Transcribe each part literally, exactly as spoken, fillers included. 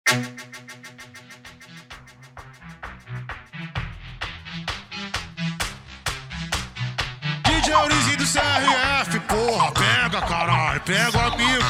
D J Orizinho do C R F, porra, pega caralho, pega o amigo.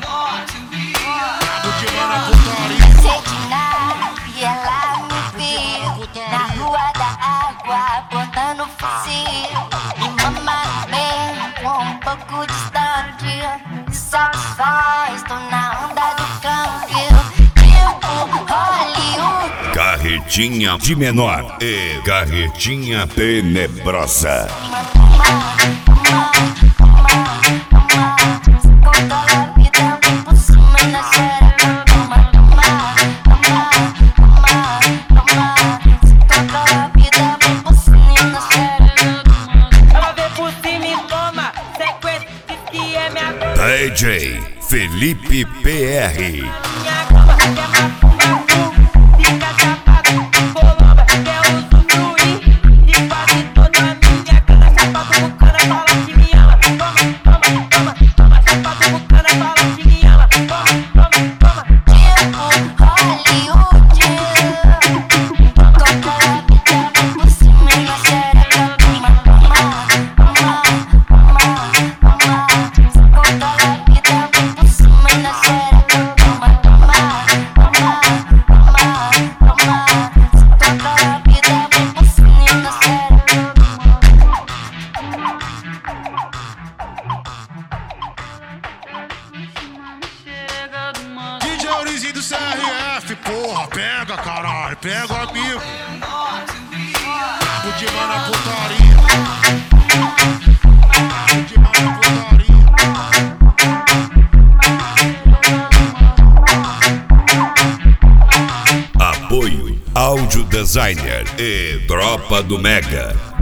Cabo de mano na putaria. E ela me viu na rua da água, botando fuzil. E mamãe bem com um pouco distante. E só faz, tô na onda do câmbio. Tipo Hollywood. Carretinha de menor e carretinha tenebrosa. D J Felipe P R. D J Orizinho do C R F, porra, pega caralho, pega o amigo. Cabo de mano na putaria. Cabo de mano na putaria. Apoio Áudio Designer e Tropa do Mega.